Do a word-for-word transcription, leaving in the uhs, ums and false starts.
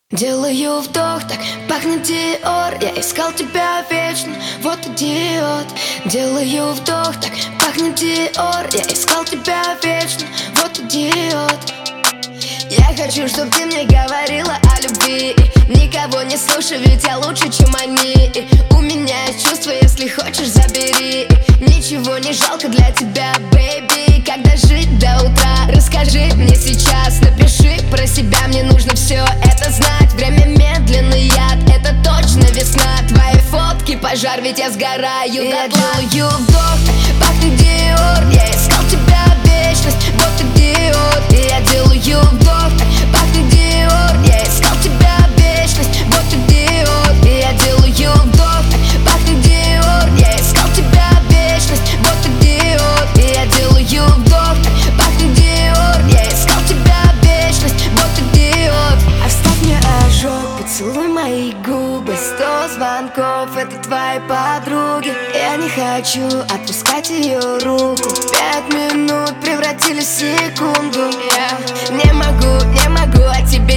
Делаю вдох, так пахнет Диор. Я искал тебя вечно, вот идиот. Делаю вдох, так пахнет Диор. Я искал тебя вечно, вот идиот. Я хочу, чтоб ты мне говорила о любви. Никого не слушай, ведь я лучше, чем они. У меня есть чувства, если хочешь, забери. Ничего не жалко для тебя, бэйби. Когда жить до утра, расскажи мне сейчас. Напиши про себя, мне нужно все это знать. Время медленный яд, это точно весна. Твои фотки пожар, ведь я сгораю дотла. Я делаю вдох, пахнет Диор. Я искал тебя вечность, вот идиот. И я делаю вдох, пахнет Диор. Я искал тебя вечность, вот идиот. И я делаю вдох, пахнет Диор. Я искал тебя вечность, вот идиот. И я делаю вдох, пахнет Диор. Я искал тебя вечность, вот идиот. Оставь мне ожог, поцелуй мои губы. Сто звонков, это твои подруги. Я не хочу отпускать ее руку. Пять минут превратились в секунду. Я не могу, не могу о тебе